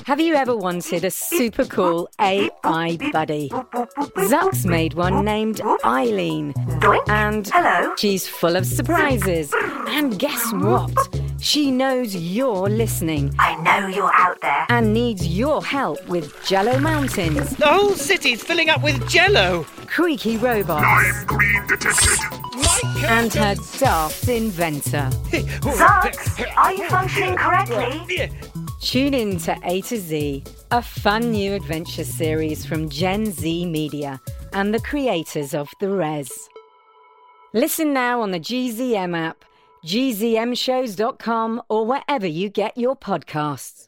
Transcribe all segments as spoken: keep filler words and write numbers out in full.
Have you ever wanted a super cool A I buddy? Zuck's made one named Eileen. And Hello? she's full of surprises. And guess what? She knows you're listening I know you're out there. and needs your help with Jello Mountains, The whole city's filling up with jello. creaky robots, I'm green detected. and her daft inventor. Zucks, are you functioning correctly? Tune in to A to Z, a fun new adventure series from Gen Z Media and the creators of The Res. Listen now on the G Z M app, G Z M shows dot com, or wherever you get your podcasts.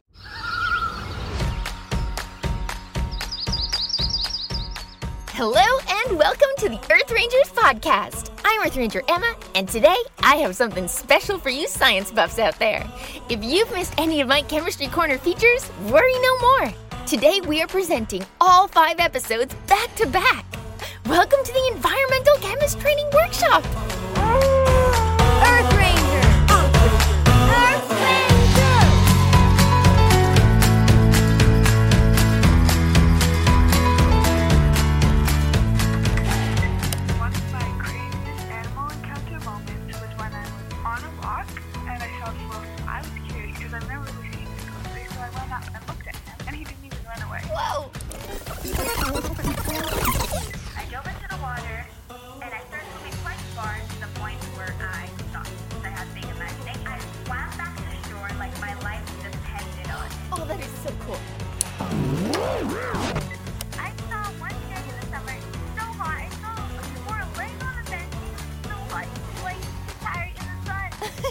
Hello and welcome to the Earth Rangers podcast. I'm Earth Ranger Emma, and today I have something special for you science buffs out there. If you've missed any of my Chemistry Corner features, worry no more. Today we are presenting all five episodes back to back. Welcome to the Environmental Chemist Training Workshop. Earth Ranger! Earth Ranger! One of my craziest animal encounter moments was when I was on a walk and I saw Sloth. I was curious because I've never really seen him closely, so I went up and looked at him, and he didn't even run away. Whoa! I dove into the water, and I started swimming quite far to the point where I stopped. I had big imagination. I swam back to the shore like my life depended on it. Oh, that is so cool. I saw one day in the summer, so hot. I saw a squirrel laying on the bench. He was so hot, he was like tired in the sun.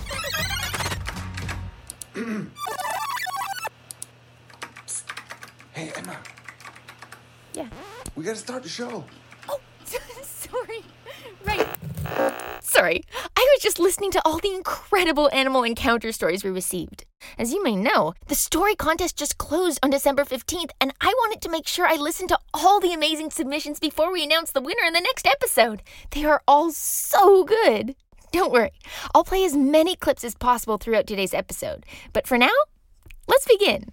Hey, Emma, Yeah. we gotta start the show. Oh, sorry. Right. Sorry. I was just listening to all the incredible animal encounter stories we received. As you may know, the story contest just closed on December fifteenth, and I wanted to make sure I listened to all the amazing submissions before we announce the winner in the next episode. They are all so good. Don't worry. I'll play as many clips as possible throughout today's episode. But for now, let's begin.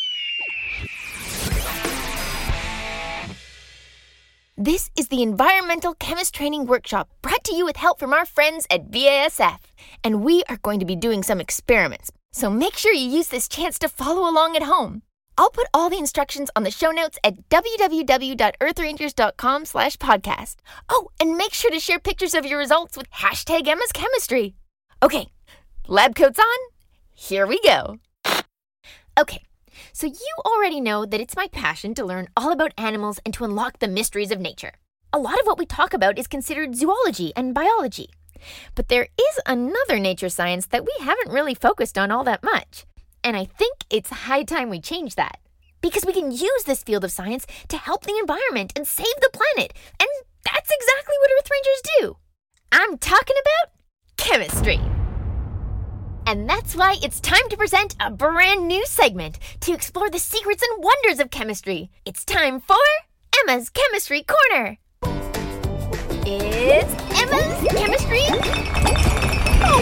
This is the Environmental Chemist Training Workshop, brought to you with help from our friends at B A S F. And we are going to be doing some experiments, so make sure you use this chance to follow along at home. I'll put all the instructions on the show notes at w w w dot earth rangers dot com slash podcast. Oh, and make sure to share pictures of your results with hashtag Emma's Chemistry. Okay, lab coats on. Here we go. Okay. So you already know that it's my passion to learn all about animals and to unlock the mysteries of nature. A lot of what we talk about is considered zoology and biology. But there is another nature science that we haven't really focused on all that much. And I think it's high time we change that. Because we can use this field of science to help the environment and save the planet. And that's exactly what Earth Rangers do. I'm talking about chemistry. And that's why it's time to present a brand new segment to explore the secrets and wonders of chemistry. It's time for Emma's Chemistry Corner. It's Emma's Chemistry oh.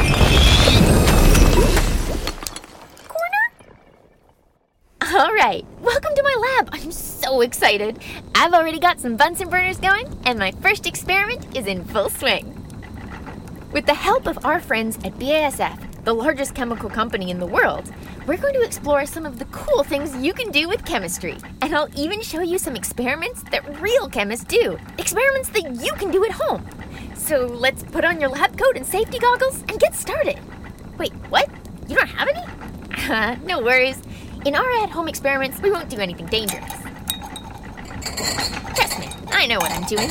Corner? All right, welcome to my lab. I'm so excited. I've already got some Bunsen burners going, and my first experiment is in full swing. With the help of our friends at B A S F, the largest chemical company in the world, we're going to explore some of the cool things you can do with chemistry. And I'll even show you some experiments that real chemists do. Experiments that you can do at home. So let's put on your lab coat and safety goggles and get started. Wait, what? You don't have any? No worries. In our at-home experiments, we won't do anything dangerous. Trust me, I know what I'm doing.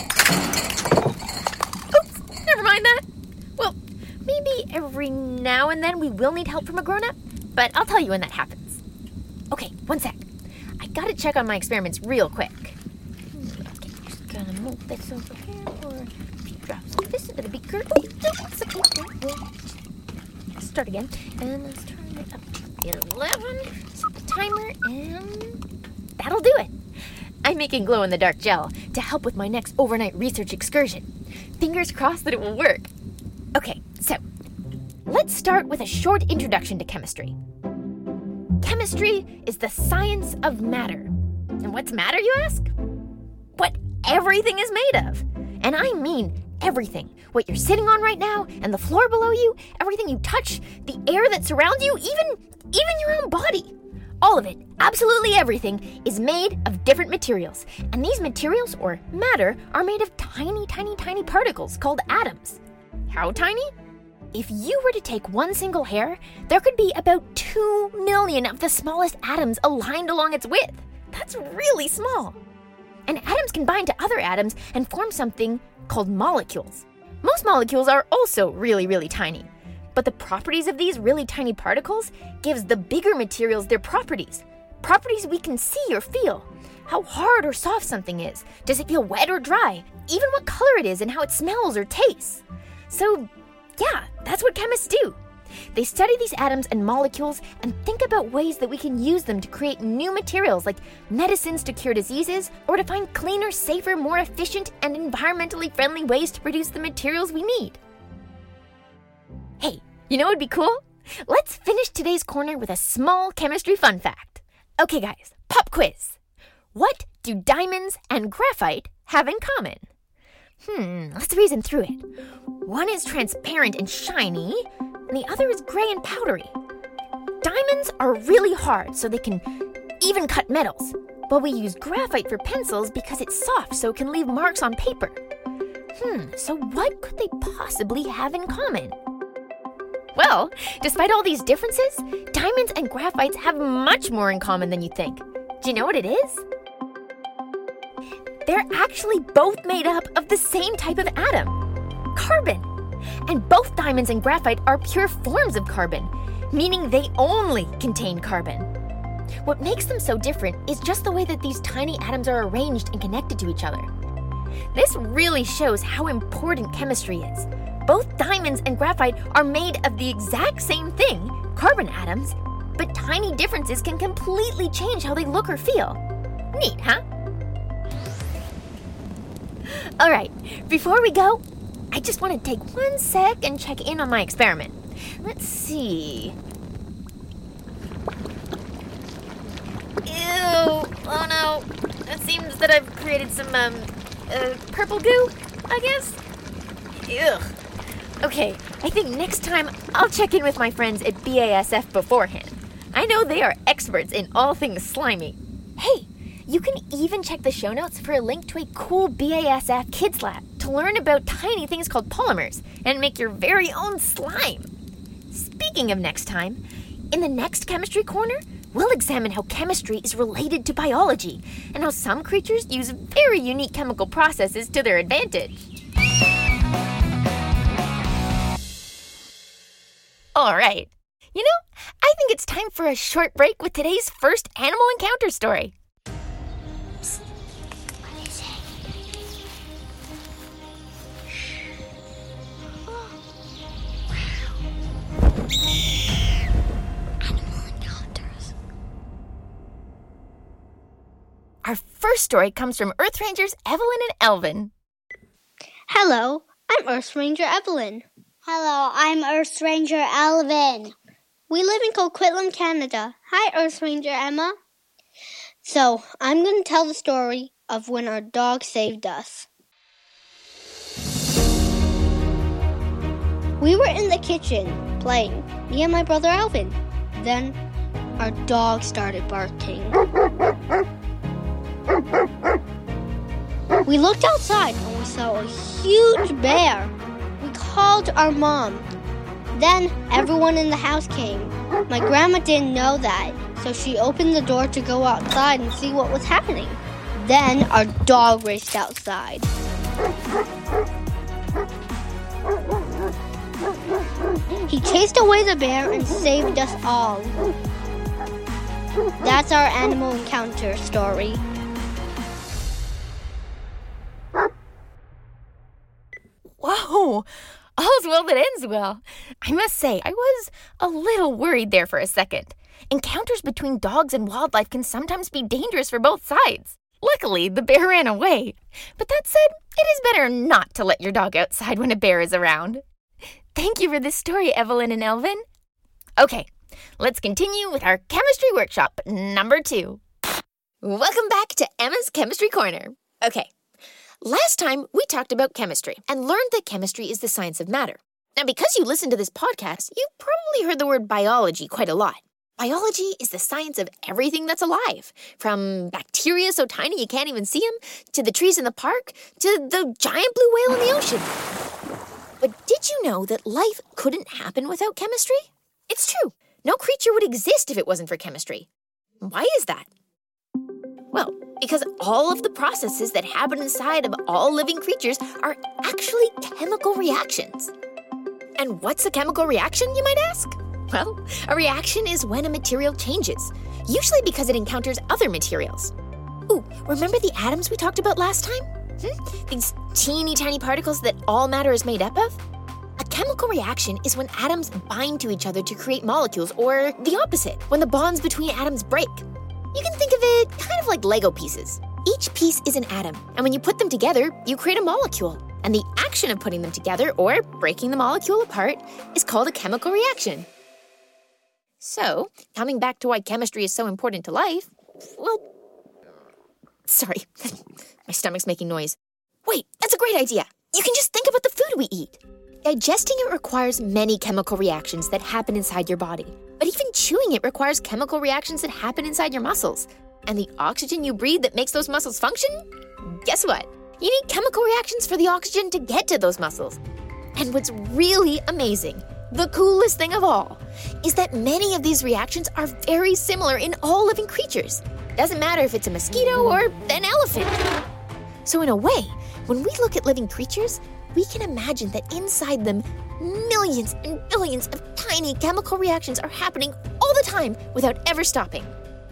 Oops, never mind that. Well, maybe every now and then we will need help from a grown-up, but I'll tell you when that happens. Okay, one sec. I gotta check on my experiments real quick. Okay, just gonna move this over here for a few drops of this into the beaker. Oh, it's okay. Start again, and let's turn it up to eleven. Set the timer, and that'll do it. I'm making glow-in-the-dark gel to help with my next overnight research excursion. Fingers crossed that it will work. Okay, so let's start with a short introduction to chemistry. Chemistry is the science of matter. And what's matter, you ask? What everything is made of. And I mean everything. What you're sitting on right now and the floor below you, everything you touch, the air that surrounds you, even, even your own body. All of it, absolutely everything, is made of different materials. And these materials, or matter, are made of tiny, tiny, tiny particles called atoms. How tiny? If you were to take one single hair, there could be about two million of the smallest atoms aligned along its width. That's really small. And atoms can bind to other atoms and form something called molecules. Most molecules are also really, really tiny. But the properties of these really tiny particles gives the bigger materials their properties. Properties we can see or feel. How hard or soft something is. Does it feel wet or dry? Even what color it is and how it smells or tastes. So, yeah, that's what chemists do. They study these atoms and molecules and think about ways that we can use them to create new materials like medicines to cure diseases or to find cleaner, safer, more efficient, and environmentally friendly ways to produce the materials we need. Hey, you know what would be cool? Let's finish today's corner with a small chemistry fun fact. Okay guys, pop quiz. What do diamonds and graphite have in common? Hmm, let's reason through it. One is transparent and shiny, and the other is gray and powdery. Diamonds are really hard, so they can even cut metals, but we use graphite for pencils because it's soft, so it can leave marks on paper. Hmm, so what could they possibly have in common? Well, despite all these differences, diamonds and graphites have much more in common than you think. Do you know what it is? They're actually both made up of the same type of atom, carbon. And both diamonds and graphite are pure forms of carbon, meaning they only contain carbon. What makes them so different is just the way that these tiny atoms are arranged and connected to each other. This really shows how important chemistry is. Both diamonds and graphite are made of the exact same thing, carbon atoms, but tiny differences can completely change how they look or feel. Neat, huh? All right, before we go, I just want to take one sec and check in on my experiment. Let's see. Ew, oh no. It seems that I've created some, um, uh, purple goo, I guess? Ugh. Okay, I think next time I'll check in with my friends at B A S F beforehand. I know they are experts in all things slimy. Hey, you can even check the show notes for a link to a cool B A S F Kids Lab to learn about tiny things called polymers and make your very own slime. Speaking of next time, in the next Chemistry Corner, we'll examine how chemistry is related to biology and how some creatures use very unique chemical processes to their advantage. All right. You know, I think it's time for a short break with today's first animal encounter story. Psst. What is it? Animal encounters. Our first story comes from Earth Rangers Evelyn and Elvin. Hello, I'm Earth Ranger Evelyn. Hello, I'm Earth Ranger Alvin. We live in Coquitlam, Canada. Hi, Earth Ranger Emma. So, I'm going to tell the story of when our dog saved us. We were in the kitchen playing, me and my brother Alvin. Then, our dog started barking. We looked outside and we saw a huge bear. We called our mom. Then everyone in the house came. My grandma didn't know that, so she opened the door to go outside and see what was happening. Then our dog raced outside. He chased away the bear and saved us all. That's our animal encounter story. Whoa! All's well that ends well. I must say, I was a little worried there for a second. Encounters between dogs and wildlife can sometimes be dangerous for both sides. Luckily, the bear ran away. But that said, it is better not to let your dog outside when a bear is around. Thank you for this story, Evelyn and Elvin. Okay, let's continue with our chemistry workshop number two. Welcome back to Emma's Chemistry Corner. Okay, last time we talked about chemistry and learned that chemistry is the science of matter. Now, because you listened to this podcast, you probably heard the word biology quite a lot. Biology is the science of everything that's alive, from bacteria so tiny you can't even see them, to the trees in the park, to the giant blue whale in the ocean. But did you know that life couldn't happen without chemistry? It's true. No creature would exist if it wasn't for chemistry. Why is that? Well, because all of the processes that happen inside of all living creatures are actually chemical reactions. And what's a chemical reaction, you might ask? Well, a reaction is when a material changes, usually because it encounters other materials. Ooh, remember the atoms we talked about last time? Hmm? These teeny tiny particles that all matter is made up of? A chemical reaction is when atoms bind to each other to create molecules, or the opposite, when the bonds between atoms break. You can think of it kind of like Lego pieces. Each piece is an atom, and when you put them together, you create a molecule. And the action of putting them together, or breaking the molecule apart, is called a chemical reaction. So, coming back to why chemistry is so important to life, well, sorry, my stomach's making noise. Wait, that's a great idea. You can just think about the food we eat. Digesting it requires many chemical reactions that happen inside your body. But even chewing it requires chemical reactions that happen inside your muscles. And the oxygen you breathe that makes those muscles function? Guess what? You need chemical reactions for the oxygen to get to those muscles. And what's really amazing, the coolest thing of all, is that many of these reactions are very similar in all living creatures. Doesn't matter if it's a mosquito or an elephant. So in a way, when we look at living creatures, we can imagine that inside them, millions and billions of tiny chemical reactions are happening all the time without ever stopping.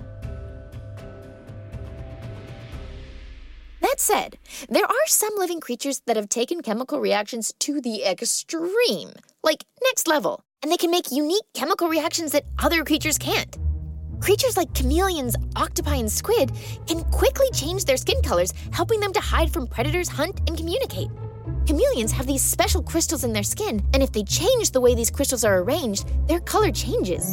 That said, there are some living creatures that have taken chemical reactions to the extreme, like next level, and they can make unique chemical reactions that other creatures can't. Creatures like chameleons, octopi, and squid can quickly change their skin colors, helping them to hide from predators, hunt, and communicate. Chameleons have these special crystals in their skin, and if they change the way these crystals are arranged, their color changes.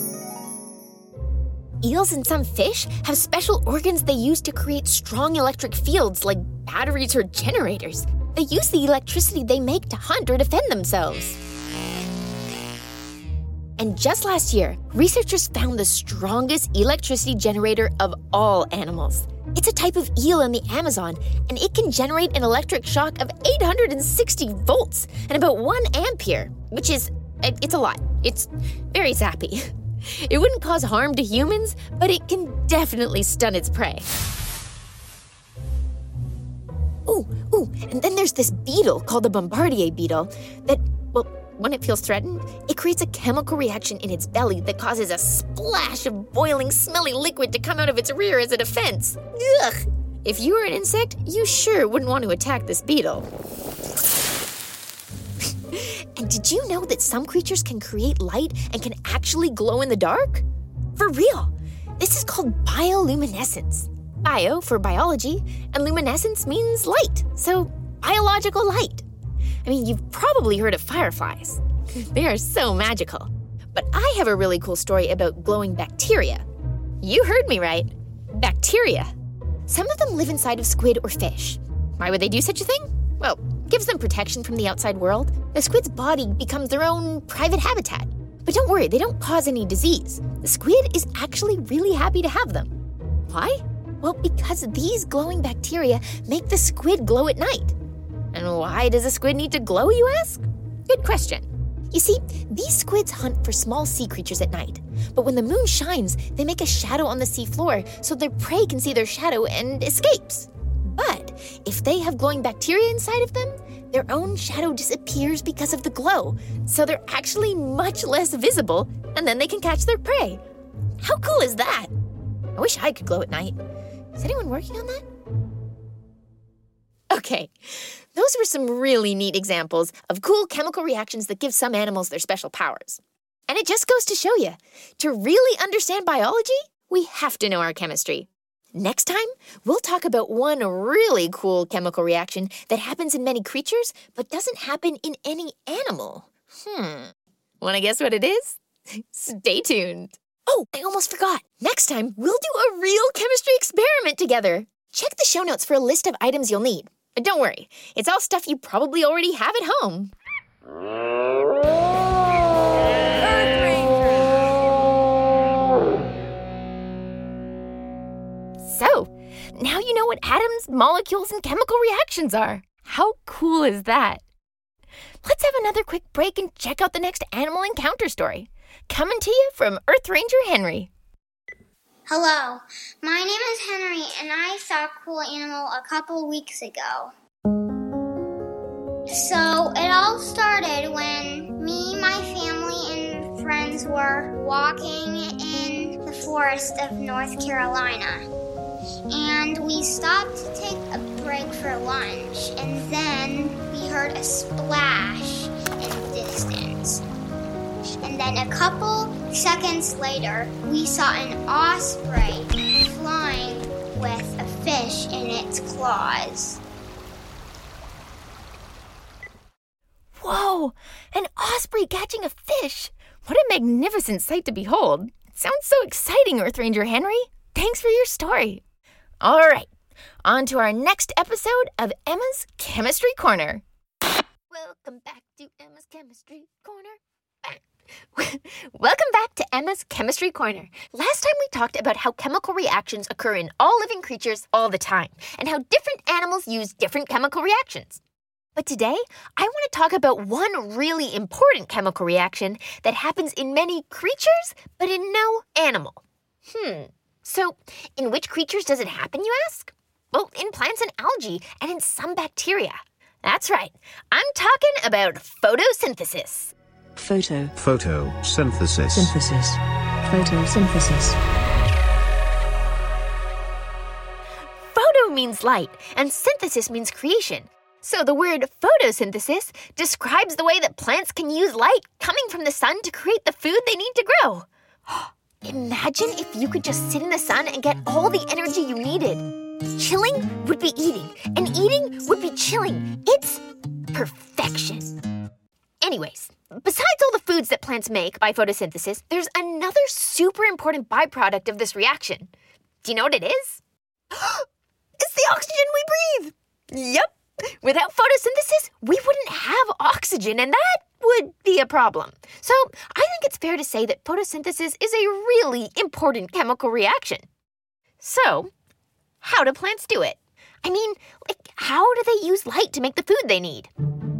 Eels and some fish have special organs they use to create strong electric fields like batteries or generators. They use the electricity they make to hunt or defend themselves. And just last year, researchers found the strongest electricity generator of all animals. It's a type of eel in the Amazon, and it can generate an electric shock of eight hundred sixty volts and about one ampere, which is, it's a lot. It's very zappy. It wouldn't cause harm to humans, but it can definitely stun its prey. Ooh, ooh, and then there's this beetle called the Bombardier beetle that, well, when it feels threatened, it creates a chemical reaction in its belly that causes a splash of boiling, smelly liquid to come out of its rear as a defense. Ugh! If you were an insect, you sure wouldn't want to attack this beetle. And did you know that some creatures can create light and can actually glow in the dark? For real! This is called bioluminescence. Bio for biology, and luminescence means light, so biological light. I mean, you've probably heard of fireflies. They are so magical. But I have a really cool story about glowing bacteria. You heard me right. Bacteria. Some of them live inside of squid or fish. Why would they do such a thing? Well, it gives them protection from the outside world. The squid's body becomes their own private habitat. But don't worry, they don't cause any disease. The squid is actually really happy to have them. Why? Well, because these glowing bacteria make the squid glow at night. And why does a squid need to glow, you ask? Good question. You see, these squids hunt for small sea creatures at night. But when the moon shines, they make a shadow on the sea floor so their prey can see their shadow and escapes. But if they have glowing bacteria inside of them, their own shadow disappears because of the glow. So they're actually much less visible, and then they can catch their prey. How cool is that? I wish I could glow at night. Is anyone working on that? Okay, those were some really neat examples of cool chemical reactions that give some animals their special powers. And it just goes to show you, to really understand biology, we have to know our chemistry. Next time, we'll talk about one really cool chemical reaction that happens in many creatures but doesn't happen in any animal. Hmm. Want to guess what it is? Stay tuned. Oh, I almost forgot. Next time, we'll do a real chemistry experiment together. Check the show notes for a list of items you'll need. But don't worry, it's all stuff you probably already have at home. So, now you know what atoms, molecules, and chemical reactions are. How cool is that? Let's have another quick break and check out the next animal encounter story. Coming to you from Earth Ranger Henry. Hello, my name is Henry, and I saw a cool animal a couple weeks ago. So, it all started when me, my family, and friends were walking in the forest of North Carolina. And we stopped to take a break for lunch, and then we heard a splash in the distance. And then a couple seconds later, we saw an osprey flying with a fish in its claws. Whoa! An osprey catching a fish! What a magnificent sight to behold! It sounds so exciting, Earth Ranger Henry. Thanks for your story. All right, on to our next episode of Emma's Chemistry Corner. Welcome back to Emma's Chemistry Corner. Welcome back to Emma's Chemistry Corner. Last time we talked about how chemical reactions occur in all living creatures all the time, and how different animals use different chemical reactions. But today, I want to talk about one really important chemical reaction that happens in many creatures, but in no animal. Hmm. So, in which creatures does it happen, you ask? Well, in plants and algae, and in some bacteria. That's right. I'm talking about photosynthesis. Photo. Photosynthesis. Synthesis. Photosynthesis. Photo means light, and synthesis means creation. So the word photosynthesis describes the way that plants can use light coming from the sun to create the food they need to grow. Imagine if you could just sit in the sun and get all the energy you needed. Chilling would be eating, and eating would be chilling. It's perfection. Anyways, besides all the foods that plants make by photosynthesis, there's another super important byproduct of this reaction. Do you know what it is? It's the oxygen we breathe! Yep. Without photosynthesis, we wouldn't have oxygen, and that would be a problem. So I think it's fair to say that photosynthesis is a really important chemical reaction. So, how do plants do it? I mean, like, how do they use light to make the food they need?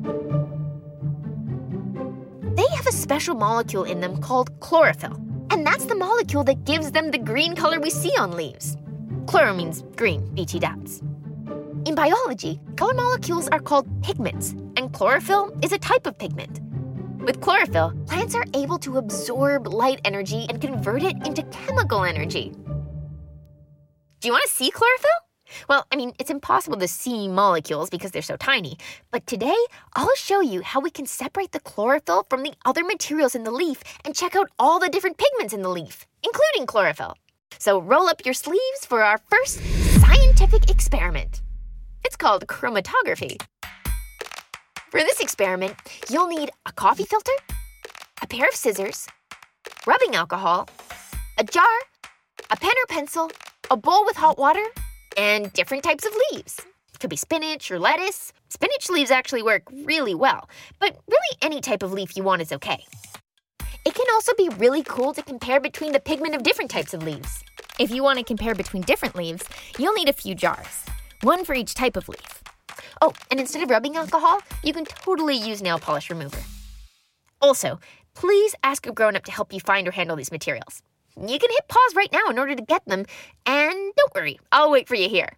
They have a special molecule in them called chlorophyll, and that's the molecule that gives them the green color we see on leaves. Chloro means green, B T dots. In biology, color molecules are called pigments, and chlorophyll is a type of pigment. With chlorophyll, plants are able to absorb light energy and convert it into chemical energy. Do you want to see chlorophyll? Well, I mean, it's impossible to see molecules because they're so tiny, but today I'll show you how we can separate the chlorophyll from the other materials in the leaf and check out all the different pigments in the leaf, including chlorophyll. So roll up your sleeves for our first scientific experiment. It's called chromatography. For this experiment, you'll need a coffee filter, a pair of scissors, rubbing alcohol, a jar, a pen or pencil, a bowl with hot water, and different types of leaves. It could be spinach or lettuce. Spinach leaves actually work really well, but really any type of leaf you want is okay. It can also be really cool to compare between the pigment of different types of leaves. If you want to compare between different leaves, you'll need a few jars, one for each type of leaf. Oh, and instead of rubbing alcohol, you can totally use nail polish remover. Also, please ask a grown-up to help you find or handle these materials. You can hit pause right now in order to get them, and don't worry, I'll wait for you here.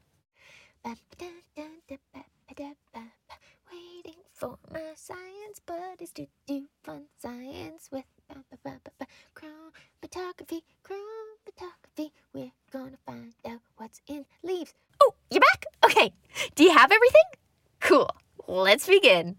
Waiting for my science buddies to do fun science with chromatography, chromatography. We're gonna find out what's in leaves. Oh, you're back? Okay. Do you have everything? Cool. Let's begin.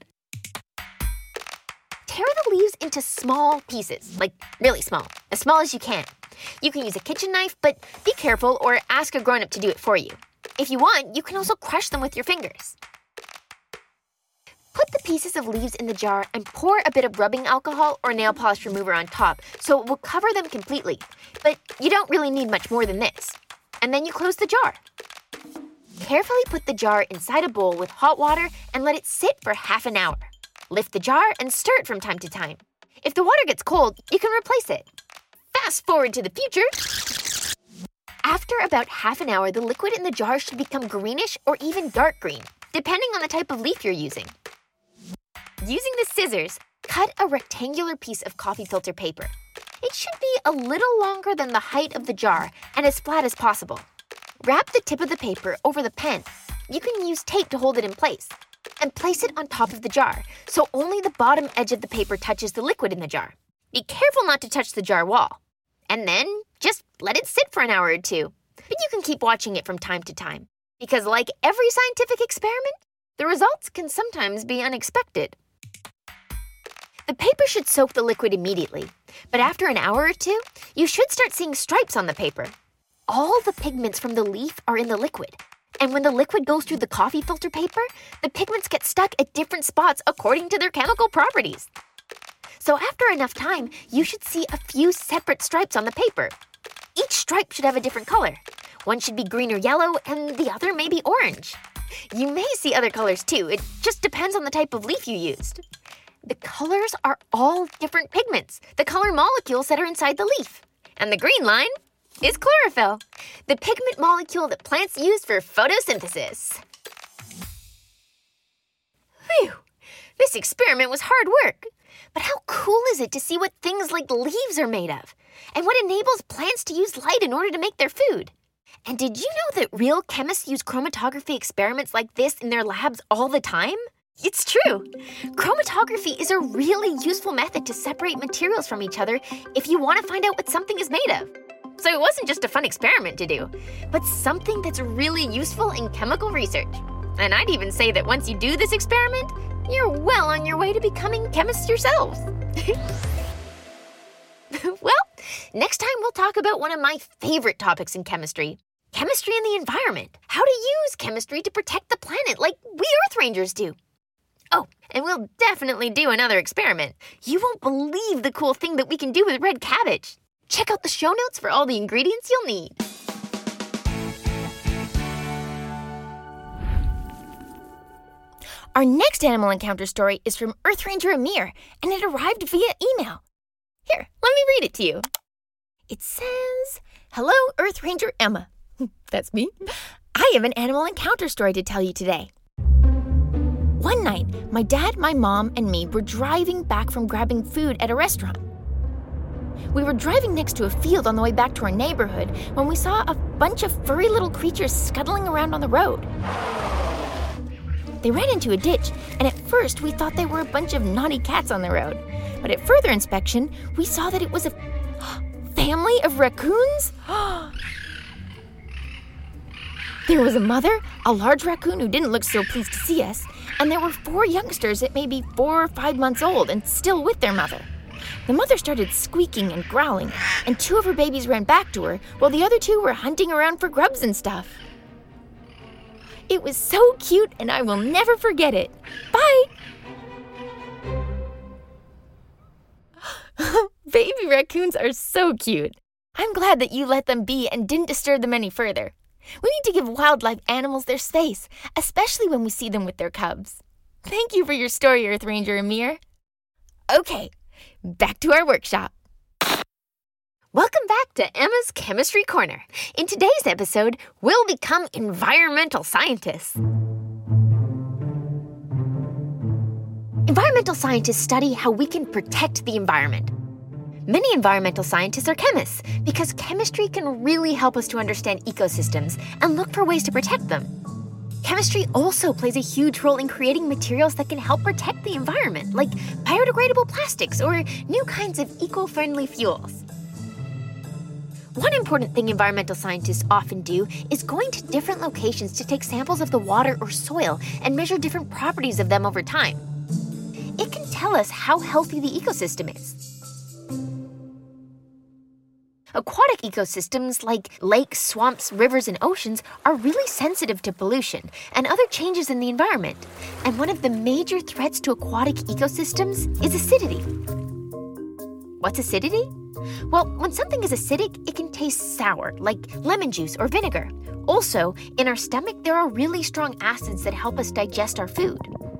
Tear the leaves into small pieces, like really small, as small as you can. You can use a kitchen knife, but be careful or ask a grown-up to do it for you. If you want, you can also crush them with your fingers. Put the pieces of leaves in the jar and pour a bit of rubbing alcohol or nail polish remover on top so it will cover them completely. But you don't really need much more than this. And then you close the jar. Carefully put the jar inside a bowl with hot water and let it sit for half an hour. Lift the jar and stir it from time to time. If the water gets cold, you can replace it. Fast forward to the future. After about half an hour, the liquid in the jar should become greenish or even dark green, depending on the type of leaf you're using. Using the scissors, cut a rectangular piece of coffee filter paper. It should be a little longer than the height of the jar and as flat as possible. Wrap the tip of the paper over the pen. You can use tape to hold it in place. And place it on top of the jar, so only the bottom edge of the paper touches the liquid in the jar. Be careful not to touch the jar wall. And then just let it sit for an hour or two. But you can keep watching it from time to time. Because like every scientific experiment, the results can sometimes be unexpected. The paper should soak the liquid immediately, but after an hour or two, you should start seeing stripes on the paper. All the pigments from the leaf are in the liquid, and when the liquid goes through the coffee filter paper, the pigments get stuck at different spots according to their chemical properties. So after enough time, you should see a few separate stripes on the paper. Each stripe should have a different color. One should be green or yellow, and the other may be orange. You may see other colors too. It just depends on the type of leaf you used. The colors are all different pigments, the color molecules that are inside the leaf. And the green line is chlorophyll, the pigment molecule that plants use for photosynthesis. Phew! This experiment was hard work. But how cool is it to see what things like leaves are made of? And what enables plants to use light in order to make their food? And did you know that real chemists use chromatography experiments like this in their labs all the time? It's true. Chromatography is a really useful method to separate materials from each other if you want to find out what something is made of. So it wasn't just a fun experiment to do, but something that's really useful in chemical research. And I'd even say that once you do this experiment, you're well on your way to becoming chemists yourselves. Well, next time we'll talk about one of my favorite topics in chemistry, chemistry and the environment. How to use chemistry to protect the planet like we Earth Rangers do. Oh, and we'll definitely do another experiment. You won't believe the cool thing that we can do with red cabbage. Check out the show notes for all the ingredients you'll need. Our next animal encounter story is from Earth Ranger Amir, and it arrived via email. Here, let me read it to you. It says, "Hello, Earth Ranger Emma." That's me. I have an animal encounter story to tell you today. One night, my dad, my mom, and me were driving back from grabbing food at a restaurant. We were driving next to a field on the way back to our neighborhood when we saw a bunch of furry little creatures scuttling around on the road. They ran into a ditch, and at first we thought they were a bunch of naughty cats on the road. But at further inspection, we saw that it was a family of raccoons. There was a mother, a large raccoon who didn't look so pleased to see us, and there were four youngsters that may be four or five months old and still with their mother. The mother started squeaking and growling, and two of her babies ran back to her, while the other two were hunting around for grubs and stuff. It was so cute, and I will never forget it. Bye! Baby raccoons are so cute. I'm glad that you let them be and didn't disturb them any further. We need to give wildlife animals their space, especially when we see them with their cubs. Thank you for your story, Earth Ranger Amir. Okay, back to our workshop. Welcome back to Emma's Chemistry Corner. In today's episode, we'll become environmental scientists. Environmental scientists study how we can protect the environment. Many environmental scientists are chemists because chemistry can really help us to understand ecosystems and look for ways to protect them. Chemistry also plays a huge role in creating materials that can help protect the environment, like biodegradable plastics or new kinds of eco-friendly fuels. One important thing environmental scientists often do is going to different locations to take samples of the water or soil and measure different properties of them over time. It can tell us how healthy the ecosystem is. Aquatic ecosystems like lakes, swamps, rivers, and oceans are really sensitive to pollution and other changes in the environment. And one of the major threats to aquatic ecosystems is acidity. What's acidity? Well, when something is acidic, it can taste sour, like lemon juice or vinegar. Also, in our stomach, there are really strong acids that help us digest our food.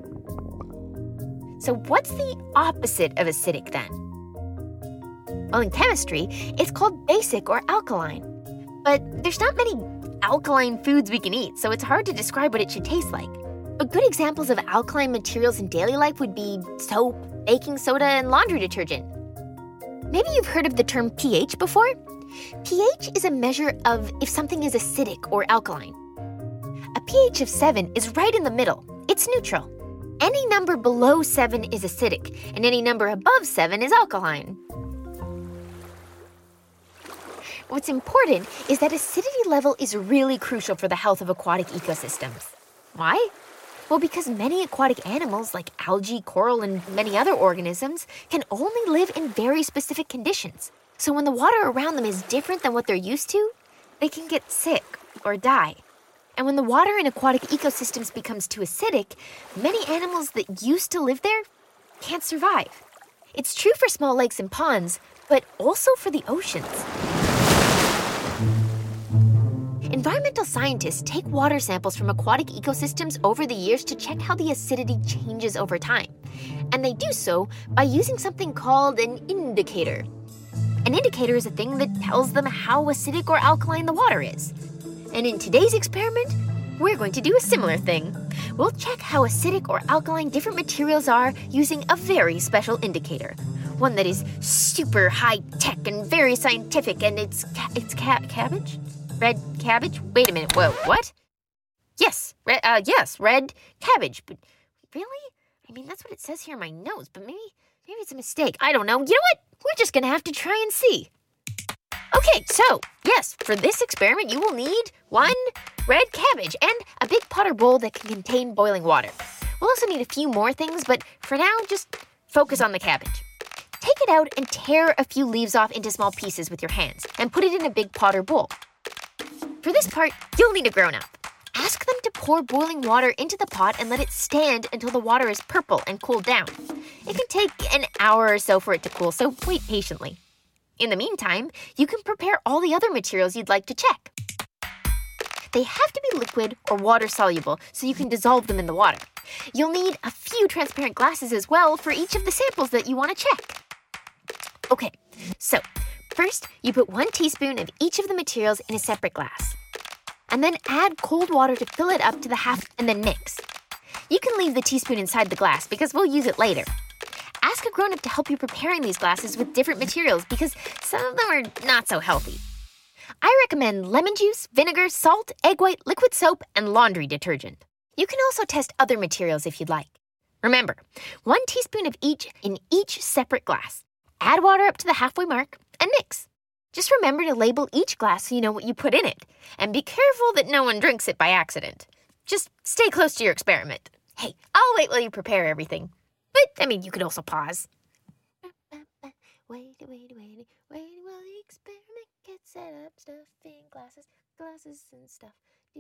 So what's the opposite of acidic then? Well, in chemistry, it's called basic or alkaline. But there's not many alkaline foods we can eat, so it's hard to describe what it should taste like. But good examples of alkaline materials in daily life would be soap, baking soda, and laundry detergent. Maybe you've heard of the term pH before? pH is a measure of if something is acidic or alkaline. A pH of seven is right in the middle. It's neutral. Any number below seven is acidic, and any number above seven is alkaline. What's important is that acidity level is really crucial for the health of aquatic ecosystems. Why? Well, because many aquatic animals like algae, coral, and many other organisms can only live in very specific conditions. So when the water around them is different than what they're used to, they can get sick or die. And when the water in aquatic ecosystems becomes too acidic, many animals that used to live there can't survive. It's true for small lakes and ponds, but also for the oceans. Environmental scientists take water samples from aquatic ecosystems over the years to check how the acidity changes over time. And they do so by using something called an indicator. An indicator is a thing that tells them how acidic or alkaline the water is. And in today's experiment, we're going to do a similar thing. We'll check how acidic or alkaline different materials are using a very special indicator. One that is super high-tech and very scientific, and it's ca- it's ca- cabbage? Red cabbage? Wait a minute, whoa, what? Yes, red, uh, yes, red cabbage, but really? I mean, that's what it says here in my notes, but maybe, maybe it's a mistake. I don't know. You know what? We're just gonna have to try and see. Okay, so, yes, for this experiment, you will need one red cabbage and a big pot or bowl that can contain boiling water. We'll also need a few more things, but for now, just focus on the cabbage. Take it out and tear a few leaves off into small pieces with your hands and put it in a big pot or bowl. For this part, you'll need a grown-up. Ask them to pour boiling water into the pot and let it stand until the water is purple and cooled down. It can take an hour or so for it to cool, so wait patiently. In the meantime, you can prepare all the other materials you'd like to check. They have to be liquid or water-soluble so you can dissolve them in the water. You'll need a few transparent glasses as well for each of the samples that you want to check. Okay, so first, you put one teaspoon of each of the materials in a separate glass. And then add cold water to fill it up to the half and then mix. You can leave the teaspoon inside the glass because we'll use it later. Ask a grown-up to help you preparing these glasses with different materials because some of them are not so healthy. I recommend lemon juice, vinegar, salt, egg white, liquid soap, and laundry detergent. You can also test other materials if you'd like. Remember, one teaspoon of each in each separate glass. Add water up to the halfway mark and mix. Just remember to label each glass so you know what you put in it. And be careful that no one drinks it by accident. Just stay close to your experiment. Hey, I'll wait while you prepare everything. But, I mean, you could also pause. Wait, wait, wait, wait while the experiment gets set up. Stuffing glasses, glasses and stuff.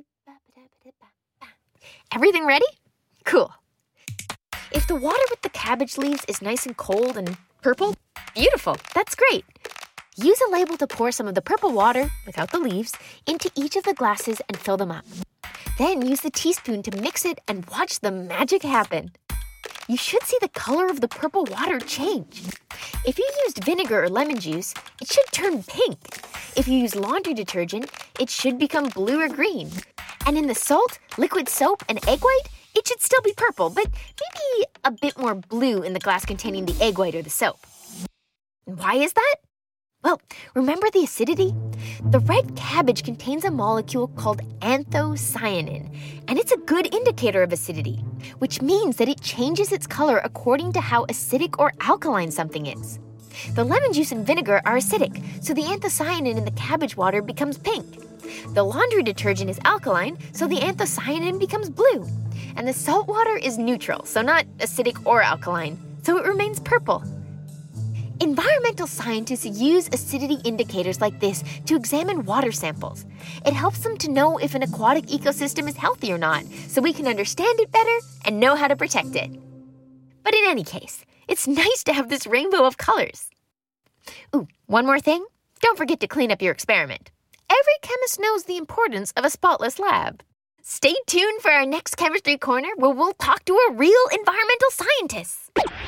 Everything ready? Cool. If the water with the cabbage leaves is nice and cold and purple, beautiful. That's great. Use a label to pour some of the purple water, without the leaves, into each of the glasses and fill them up. Then use the teaspoon to mix it and watch the magic happen. You should see the color of the purple water change. If you used vinegar or lemon juice, it should turn pink. If you use laundry detergent, it should become blue or green. And in the salt, liquid soap, and egg white, it should still be purple, but maybe a bit more blue in the glass containing the egg white or the soap. Why is that? Well, remember the acidity? The red cabbage contains a molecule called anthocyanin, and it's a good indicator of acidity, which means that it changes its color according to how acidic or alkaline something is. The lemon juice and vinegar are acidic, so the anthocyanin in the cabbage water becomes pink. The laundry detergent is alkaline, so the anthocyanin becomes blue. And the salt water is neutral, so not acidic or alkaline, so it remains purple. Environmental scientists use acidity indicators like this to examine water samples. It helps them to know if an aquatic ecosystem is healthy or not, so we can understand it better and know how to protect it. But in any case, it's nice to have this rainbow of colors. Ooh, one more thing. Don't forget to clean up your experiment. Every chemist knows the importance of a spotless lab. Stay tuned for our next Chemistry Corner, where we'll talk to a real environmental scientist.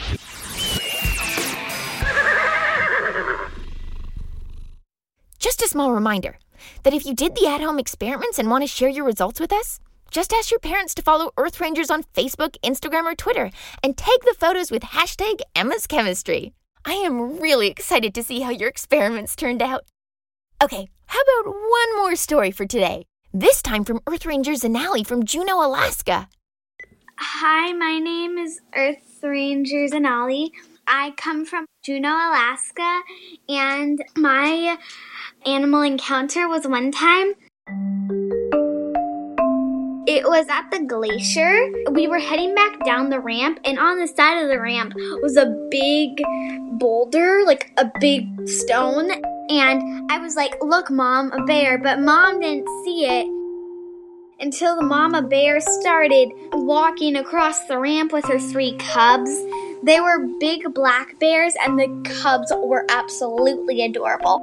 Just a small reminder that if you did the at-home experiments and want to share your results with us, just ask your parents to follow Earth Rangers on Facebook, Instagram, or Twitter, and tag the photos with hashtag Emma's Chemistry. I am really excited to see how your experiments turned out. Okay, how about one more story for today? This time from Earth Ranger Zanali from Juneau, Alaska. Hi, my name is Earth Ranger Zanali. I come from Juneau, Alaska, and my animal encounter was one time. It was at the glacier. We were heading back down the ramp, and on the side of the ramp was a big boulder, like a big stone. And I was like, "Look, Mom, a bear," but Mom didn't see it until the mama bear started walking across the ramp with her three cubs. They were big black bears, and the cubs were absolutely adorable.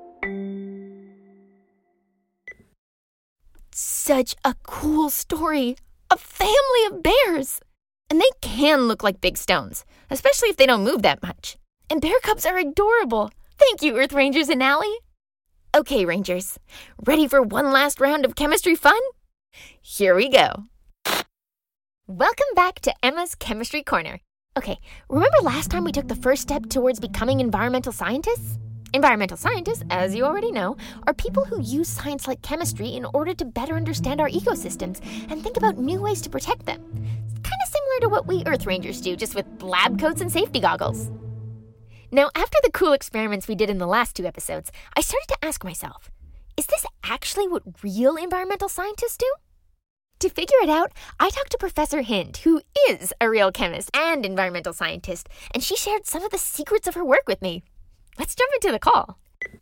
Such a cool story. A family of bears. And they can look like big stones, especially if they don't move that much. And bear cubs are adorable. Thank you, Earth Rangers and Allie. Okay, Rangers, ready for one last round of chemistry fun? Here we go. Welcome back to Emma's Chemistry Corner. Okay, remember last time we took the first step towards becoming environmental scientists? Environmental scientists, as you already know, are people who use science like chemistry in order to better understand our ecosystems and think about new ways to protect them. It's kind of similar to what we Earth Rangers do, just with lab coats and safety goggles. Now, after the cool experiments we did in the last two episodes, I started to ask myself, is this actually what real environmental scientists do? To figure it out, I talked to Professor Hind, who is a real chemist and environmental scientist, and she shared some of the secrets of her work with me. Let's jump into the call.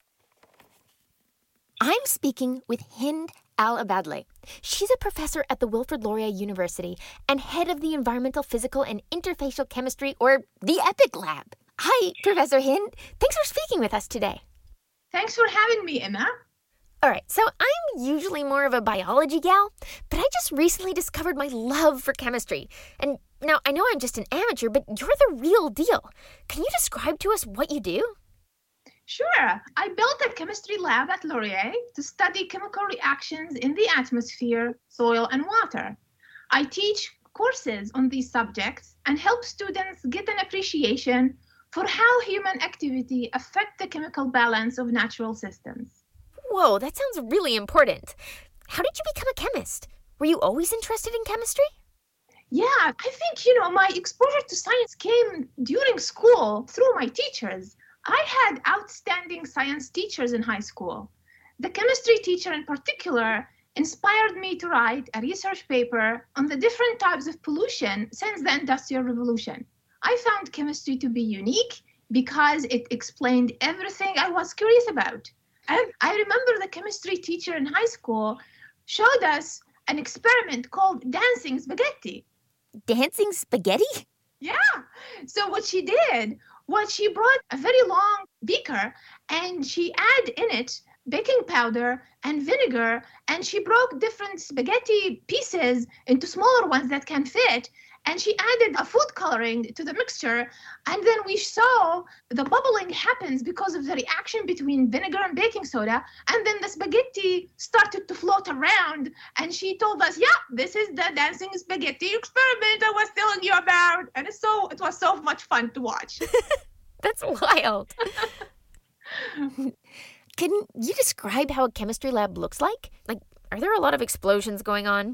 I'm speaking with Hind Al-Abadleh. She's a professor at the Wilfrid Laurier University and head of the Environmental, Physical, and Interfacial Chemistry, or the EPIC Lab. Hi, Professor Hind. Thanks for speaking with us today. Thanks for having me, Emma. All right, so I'm usually more of a biology gal, but I just recently discovered my love for chemistry. And now I know I'm just an amateur, but you're the real deal. Can you describe to us what you do? Sure. I built a chemistry lab at Laurier to study chemical reactions in the atmosphere, soil, and water. I teach courses on these subjects and help students get an appreciation for how human activity affects the chemical balance of natural systems. Whoa, that sounds really important. How did you become a chemist? Were you always interested in chemistry? Yeah, I think, you know, my exposure to science came during school through my teachers. I had outstanding science teachers in high school. The chemistry teacher in particular inspired me to write a research paper on the different types of pollution since the Industrial Revolution. I found chemistry to be unique because it explained everything I was curious about. And I remember the chemistry teacher in high school showed us an experiment called dancing spaghetti. Dancing spaghetti? Yeah. So what she did was she brought a very long beaker and she added in it baking powder and vinegar, and she broke different spaghetti pieces into smaller ones that can fit. And she added a food coloring to the mixture, and then we saw the bubbling happens because of the reaction between vinegar and baking soda, and then the spaghetti started to float around, and she told us, yeah, this is the dancing spaghetti experiment I was telling you about. And it's so it was so much fun to watch. That's wild. Can you describe how a chemistry lab looks like? Like, are there a lot of explosions going on?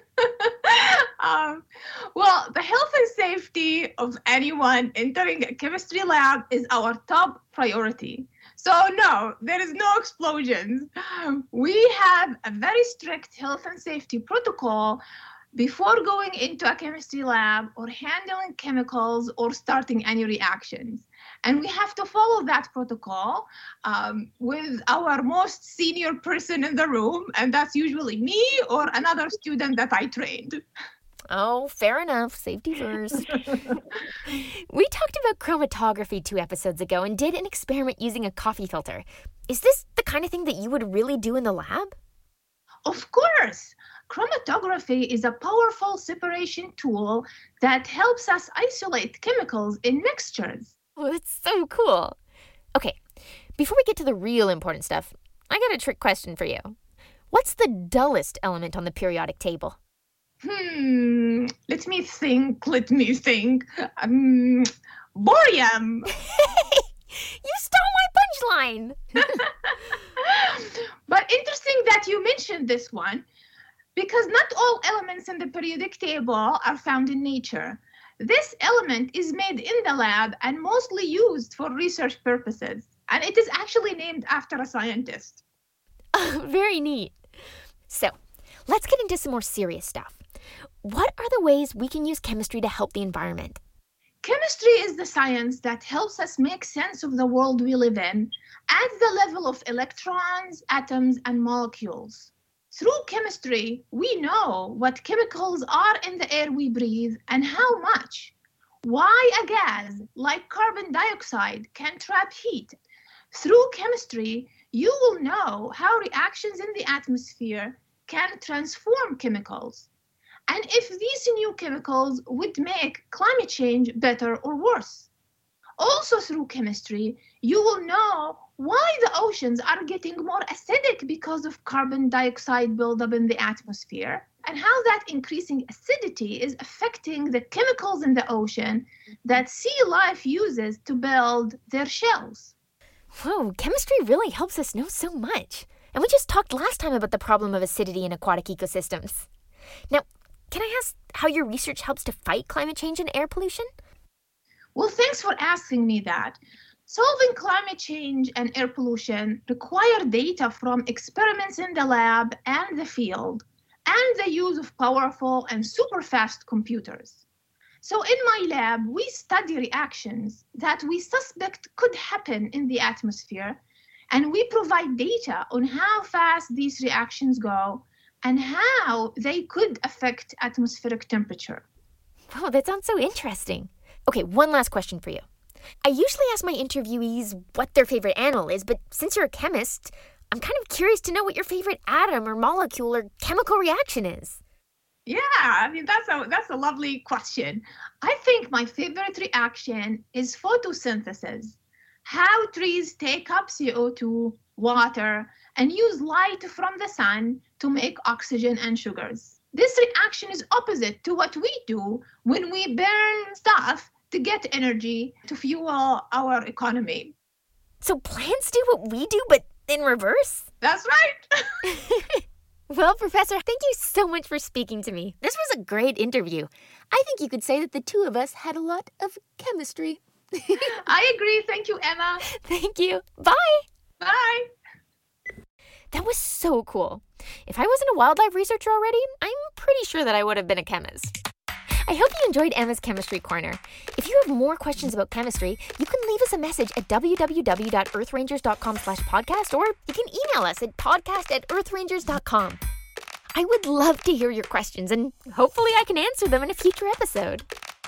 um, well, the health and safety of anyone entering a chemistry lab is our top priority. So no, there is no explosions. We have a very strict health and safety protocol before going into a chemistry lab or handling chemicals or starting any reactions. And we have to follow that protocol um, with our most senior person in the room, and that's usually me or another student that I trained. Oh, fair enough. Safety first. We talked about chromatography two episodes ago and did an experiment using a coffee filter. Is this the kind of thing that you would really do in the lab? Of course. Chromatography is a powerful separation tool that helps us isolate chemicals in mixtures. Oh, that's so cool. Okay, before we get to the real important stuff, I got a trick question for you. What's the dullest element on the periodic table? Hmm, let me think, let me think. Um, borium. You stole my punchline. But interesting that you mentioned this one, because not all elements in the periodic table are found in nature. This element is made in the lab and mostly used for research purposes, and it is actually named after a scientist. Oh, very neat. So, let's get into some more serious stuff. What are the ways we can use chemistry to help the environment? Chemistry is the science that helps us make sense of the world we live in at the level of electrons, atoms, and molecules. Through chemistry, we know what chemicals are in the air we breathe and how much. Why a gas like carbon dioxide can trap heat. Through chemistry, you will know how reactions in the atmosphere can transform chemicals, and if these new chemicals would make climate change better or worse. Also through chemistry, you will know why the oceans are getting more acidic because of carbon dioxide buildup in the atmosphere, and how that increasing acidity is affecting the chemicals in the ocean that sea life uses to build their shells. Whoa, chemistry really helps us know so much. And we just talked last time about the problem of acidity in aquatic ecosystems. Now, can I ask how your research helps to fight climate change and air pollution? Well, thanks for asking me that. Solving climate change and air pollution require data from experiments in the lab and the field, and the use of powerful and super fast computers. So in my lab, we study reactions that we suspect could happen in the atmosphere, and we provide data on how fast these reactions go and how they could affect atmospheric temperature. Wow, that sounds so interesting. Okay, one last question for you. I usually ask my interviewees what their favorite animal is, but since you're a chemist, I'm kind of curious to know what your favorite atom or molecule or chemical reaction is. Yeah, I mean, that's a, that's a lovely question. I think my favorite reaction is photosynthesis. How trees take up C O two, water, and use light from the sun to make oxygen and sugars. This reaction is opposite to what we do when we burn stuff to get energy to fuel our economy. So plants do what we do, but in reverse? That's right. Well, Professor, thank you so much for speaking to me. This was a great interview. I think you could say that the two of us had a lot of chemistry. I agree. Thank you, Emma. Thank you. Bye. Bye. That was so cool. If I wasn't a wildlife researcher already, I'm pretty sure that I would have been a chemist. I hope you enjoyed Emma's Chemistry Corner. If you have more questions about chemistry, you can leave us a message at www.earthrangers.com slash podcast, or you can email us at podcast at earthrangers dot com. I would love to hear your questions, and hopefully I can answer them in a future episode.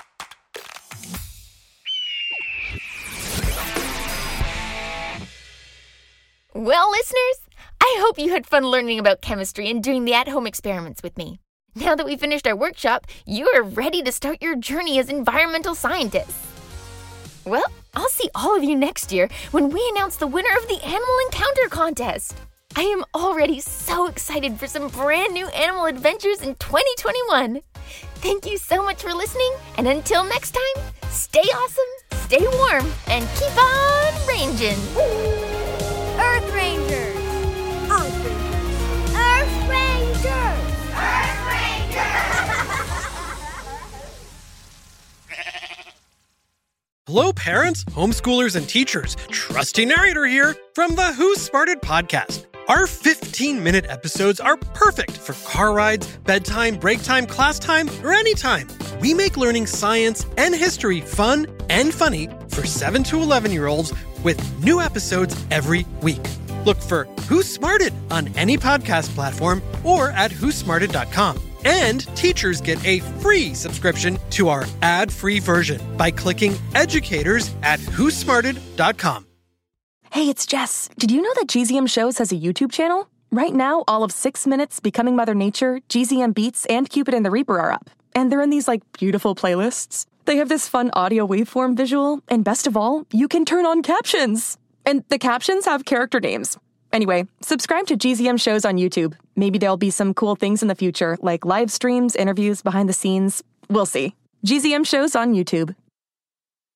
Well, listeners, I hope you had fun learning about chemistry and doing the at-home experiments with me. Now that we've finished our workshop, you are ready to start your journey as environmental scientists. Well, I'll see all of you next year when we announce the winner of the Animal Encounter Contest. I am already so excited for some brand new animal adventures in twenty twenty-one. Thank you so much for listening, and until next time, stay awesome, stay warm, and keep on ranging. Earth Rangers! Earth Rangers! Earth Rangers! Earth Hello, parents, homeschoolers, and teachers. Trusty narrator here from the Who Smarted podcast. Our fifteen-minute episodes are perfect for car rides, bedtime, break time, class time, or anytime. We make learning science and history fun and funny for seven to eleven-year-olds with new episodes every week. Look for Who Smarted on any podcast platform or at who smarted dot com. And teachers get a free subscription to our ad-free version by clicking educators at who smarted dot com. Hey, it's Jess. Did you know that G Z M Shows has a YouTube channel? Right now, all of Six Minutes, Becoming Mother Nature, G Z M Beats, and Cupid and the Reaper are up. And they're in these, like, beautiful playlists. They have this fun audio waveform visual, and best of all, you can turn on captions. And the captions have character names. Anyway, subscribe to G Z M Shows on YouTube. Maybe there'll be some cool things in the future, like live streams, interviews, behind the scenes. We'll see. G Z M Shows on YouTube.